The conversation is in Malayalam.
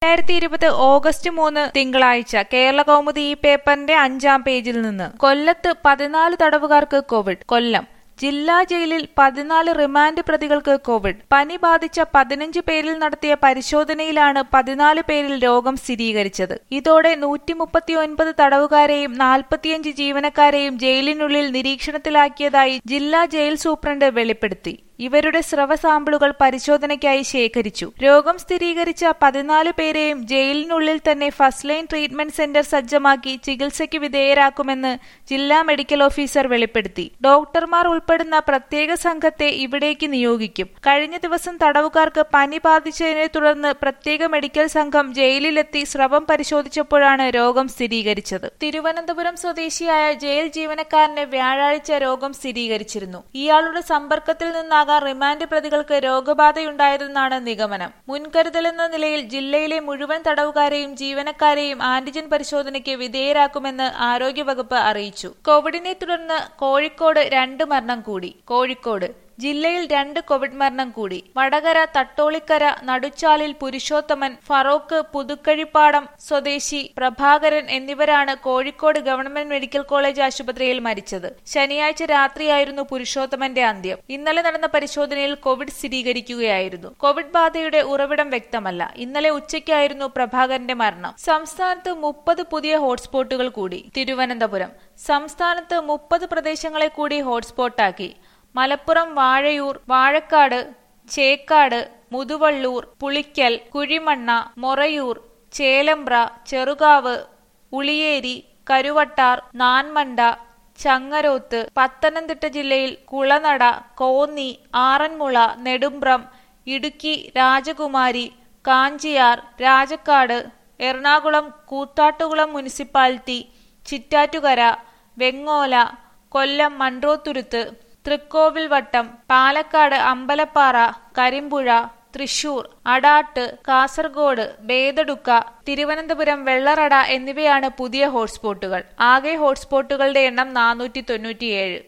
2020 ഓഗസ്റ്റ് 3 തിങ്കളാഴ്ച കേരളകൗമുദി ഈ പേപ്പറിന്റെ 5-ാം പേജിൽ നിന്ന്. കൊല്ലത്ത് 14 തടവുകാർക്ക് കോവിഡ്. കൊല്ലം ജില്ലാ ജയിലിൽ 14 റിമാൻഡ് പ്രതികൾക്ക് കോവിഡ്. പനി ബാധിച്ച 15 പേരിൽ നടത്തിയ പരിശോധനയിലാണ് 14 പേരിൽ രോഗം സ്ഥിരീകരിച്ചത്. ഇതോടെ 139 തടവുകാരെയും 45 ജീവനക്കാരെയും ജയിലിനുള്ളിൽ നിരീക്ഷണത്തിലാക്കിയതായി ജില്ലാ ജയിൽ സൂപ്രണ്ട് വെളിപ്പെടുത്തി. ഇവരുടെ സ്രവ സാമ്പിളുകൾ പരിശോധനയ്ക്കായി ശേഖരിച്ചു. രോഗം സ്ഥിരീകരിച്ച 14 പേരെയും ജയിലിനുള്ളിൽ തന്നെ ഫസ്റ്റ് ലൈൻ ട്രീറ്റ്മെന്റ് സെന്റർ സജ്ജമാക്കി ചികിത്സയ്ക്ക് വിധേയരാക്കുമെന്ന് ജില്ലാ മെഡിക്കൽ ഓഫീസർ വെളിപ്പെടുത്തി. ഡോക്ടർമാർ ഉൾപ്പെടുന്ന പ്രത്യേക സംഘത്തെ ഇവിടേക്ക് നിയോഗിക്കും. കഴിഞ്ഞ ദിവസം തടവുകാർക്ക് പനി ബാധിച്ചതിനെ തുടർന്ന് പ്രത്യേക മെഡിക്കൽ സംഘം ജയിലിലെത്തി സ്രവം പരിശോധിച്ചപ്പോഴാണ് രോഗം സ്ഥിരീകരിച്ചത്. തിരുവനന്തപുരം സ്വദേശിയായ ജയിൽ ജീവനക്കാരന് വ്യാഴാഴ്ച രോഗം സ്ഥിരീകരിച്ചിരുന്നു. ഇയാളുടെ സമ്പർക്കത്തിൽ നിന്നാണ് റിമാൻഡ് പ്രതികൾക്ക് രോഗബാധയുണ്ടായതെന്നാണ് നിഗമനം. മുൻകരുതലെന്ന നിലയിൽ ജില്ലയിലെ മുഴുവൻ തടവുകാരെയും ജീവനക്കാരെയും ആന്റിജൻ പരിശോധനയ്ക്ക് വിധേയരാക്കുമെന്ന് ആരോഗ്യവകുപ്പ് അറിയിച്ചു. കോവിഡിനെ തുടർന്ന് കോഴിക്കോട് 2 മരണം കൂടി. കോഴിക്കോട് ജില്ലയിൽ 2 കോവിഡ് മരണം കൂടി. വടകര തട്ടോളിക്കര നടുച്ചാലിൽ പുരുഷോത്തമൻ, ഫറോക്ക് പുതുക്കഴിപ്പാടം സ്വദേശി പ്രഭാകരൻ എന്നിവരാണ് കോഴിക്കോട് ഗവൺമെന്റ് മെഡിക്കൽ കോളേജ് ആശുപത്രിയിൽ മരിച്ചത്. ശനിയാഴ്ച രാത്രിയായിരുന്നു പുരുഷോത്തമന്റെ അന്ത്യം. ഇന്നലെ നടന്ന പരിശോധനയിൽ കോവിഡ് സ്ഥിരീകരിക്കുകയായിരുന്നു. കോവിഡ് ബാധയുടെ ഉറവിടം വ്യക്തമല്ല. ഇന്നലെ ഉച്ചയ്ക്കായിരുന്നു പ്രഭാകരന്റെ മരണം. സംസ്ഥാനത്ത് 30 പുതിയ ഹോട്ട്സ്പോട്ടുകൾ കൂടി. തിരുവനന്തപുരം സംസ്ഥാനത്ത് 30 പ്രദേശങ്ങളെ കൂടി ഹോട്ട്സ്പോട്ടാക്കി. മലപ്പുറം വാഴയൂർ, വാഴക്കാട്, ചേക്കാട്, മുതുവള്ളൂർ, പുളിക്കൽ, കുഴിമണ്ണ, മൊറയൂർ, ചേലമ്പ്ര, ചെറുകാവ്, ഉളിയേരി, കരുവട്ടാർ, നാൻമണ്ട, ചങ്ങരോത്ത്. പത്തനംതിട്ട ജില്ലയിൽ കുളനട, കോന്നി, ആറന്മുള, നെടുമ്പ്രം, ഇടുക്കി രാജകുമാരി, കാഞ്ചിയാർ, രാജക്കാട്. എറണാകുളം കൂത്താട്ടുകുളം മുനിസിപ്പാലിറ്റി, ചിറ്റാറ്റുകര, വെങ്ങോല, കൊല്ലം മൺട്രോത്തുരുത്ത്, തൃക്കോവിൽവട്ടം, പാലക്കാട് അമ്പലപ്പാറ, കരിമ്പുഴ, തൃശൂർ, അടാട്ട്, കാസർഗോഡ്, ബേതടുക്ക, തിരുവനന്തപുരം വെള്ളറട എന്നിവയാണ് പുതിയ ഹോട്ട്സ്പോട്ടുകൾ. ആകെ ഹോട്ട്സ്പോട്ടുകളുടെ എണ്ണം 497.